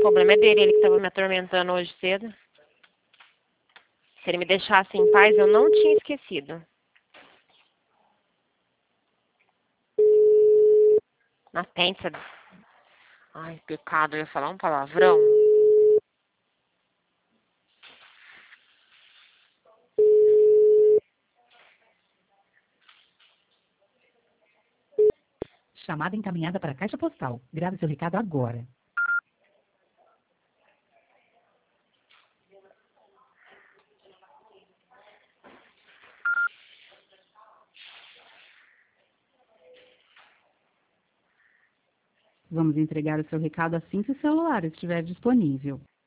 problema é dele, ele que estava me atormentando hoje cedo. Se ele me deixasse em paz, eu não tinha esquecido. Na pensa. Ai, pecado, eu ia falar um palavrão. Chamada encaminhada para a caixa postal. Grave seu recado agora. Vamos entregar o seu recado assim que o celular estiver disponível.